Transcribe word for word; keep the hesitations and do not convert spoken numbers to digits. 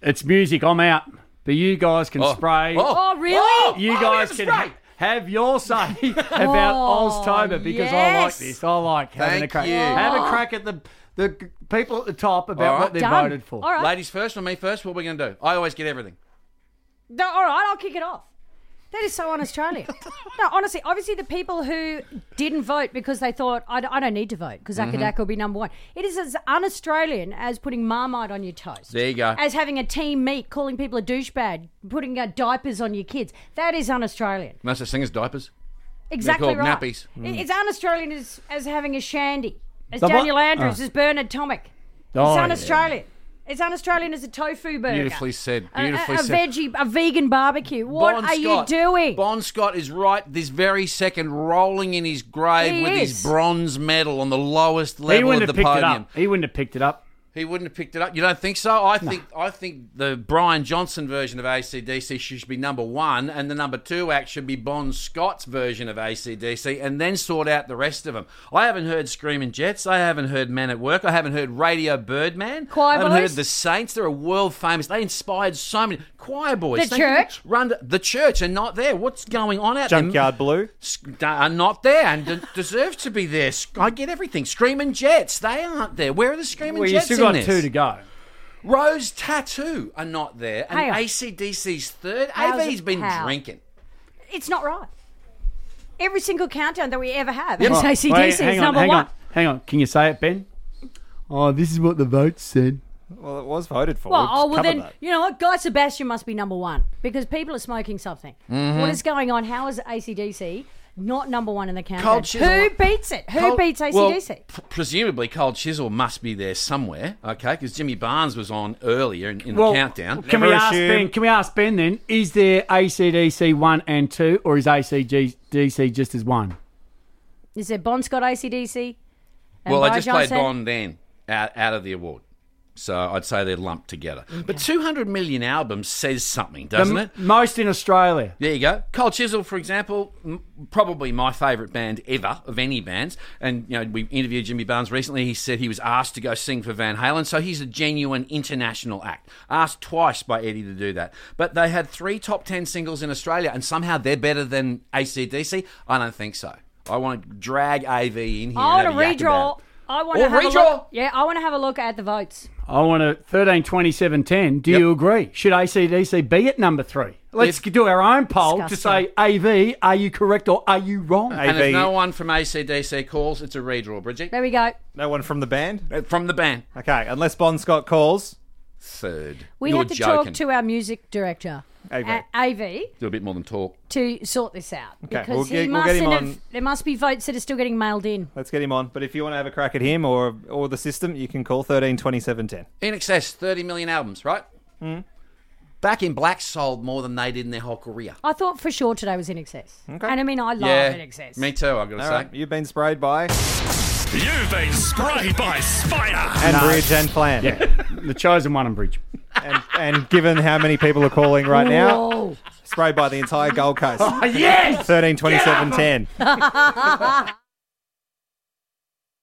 It's music. I'm out. But you guys can Oh. spray. Oh. Oh, really? Oh. You Oh, guys we can have ha- spray. have your say about Oh, Oztober because I like yes. this. I like having Thank a crack. you. Have a crack at the the g- people at the top about All right. what they've Done. voted for. All right. Ladies first or me first? What are we going to do? I always get everything. No, all right, I'll kick it off. That is so un-Australian. No, honestly, obviously the people who didn't vote because they thought, I, I don't need to vote because Mm-hmm. Akadaka will be number one. It is as un-Australian as putting Marmite on your toast. There you go. As having a team meet, calling people a douchebag, putting uh, diapers on your kids. That is un-Australian. No such thing as diapers. Exactly called right. nappies. It- It's un-Australian as, as having a shandy, as The what? Daniel Andrews, Oh. as Bernard Tomic. Oh, It's yeah. un-Australian. It's un-Australian as a tofu burger. Beautifully said. A- Beautifully a, a, said. veggie, a vegan barbecue. What Bon are Scott. you doing? Bon Scott is right this very second rolling in his grave He with is. his bronze medal on the lowest He level wouldn't of have the picked it podium. up. He wouldn't have picked it up. He wouldn't have picked it up. You don't think so? I think I think the Brian Johnson version of A C D C should be number one, and the number two act should be Bon Scott's version of A C D C, and then sort out the rest of them. I haven't heard Screaming Jets. I haven't heard Men at Work. I haven't heard Radio Birdman. Choir I haven't Boys? heard the Saints. They're a world famous. They inspired so many choir boys. The They can church? run the church, are not there. What's going on out there? Junkyard Blue. Sc- Are not there and de- deserve to be there. Sc- I get everything. Screaming Jets, they aren't there. Where are the Screaming Well, you Jets still got in this? two to go. Rose Tattoo are not there, and Hang on. A C D C's third. How's A V's it- been how? drinking. It's not right. Every single countdown that we ever have, Right. A C D Wait, C hang is on, number hang one. on, hang on. Can you say it, Ben? Oh, this is what the vote said. Well, it was voted for. Well, We've oh, well covered then, that. you know what? Guy Sebastian must be number one because people are smoking something. Mm-hmm. What is going on? How is A C D C not number one in the countdown? Cold Chisel- Who beats it? Who Cold- beats A C D C? Well, p- presumably Cold Chisel must be there somewhere, okay? Because Jimmy Barnes was on earlier in, in Well, the countdown. Can we Never ask assume- Ben? Can we ask Ben then? Is there A C D C one and two, or is A C D C just as one? Is there Bon Scott A C D C? And Well, I Brian just played Johnson? Bond then out, out of the award. So I'd say they're lumped together. But two hundred million albums says something, doesn't The it? m- Most in Australia. There you go. Cold Chisel, for example, m- probably my favourite band ever of any bands. And you know, we interviewed Jimmy Barnes recently. He said he was asked to go sing for Van Halen, so he's a genuine international act. Asked twice by Eddie to do that. But they had three top ten singles in Australia, and somehow they're better than A C D C. I don't think so. I want to drag A V in here. I and want to have a yak about redraw. it. I want Or to have redraw. a look. Yeah, I want to have a look at the votes. I want to thirteen, twenty-seven, ten. Do Yep. you agree? Should A C D C be at number three? Let's If- do our own poll to Disgusting. say A V, are you correct or are you wrong? And A V. if no one from A C D C calls, it's a redraw, Bridget. There we go. No one from the band? Uh, From the band. Okay, unless Bon Scott calls. Third. We You're have to joking. talk to our music director, A V. at A V, Do a bit more than talk. to sort this out. Okay, because we'll he get- we'll get him mustn't on- have, there must be votes that are still getting mailed in. Let's get him on. But if you want to have a crack at him or or the system, you can call thirteen twenty-seven ten. In excess, thirty million albums, right? Mm. Back in Black sold more than they did in their whole career. I thought for sure today was In Excess. Okay. And I mean, I love yeah, In Excess. me too, I've got to All say. right, you've been sprayed by You've been sprayed by Spider. and Bridge and Plan. Yeah, the chosen one in Bridge. And, and given how many people are calling right now, Whoa. sprayed by the entire Gold Coast. Yes! thirteen twenty-seven ten.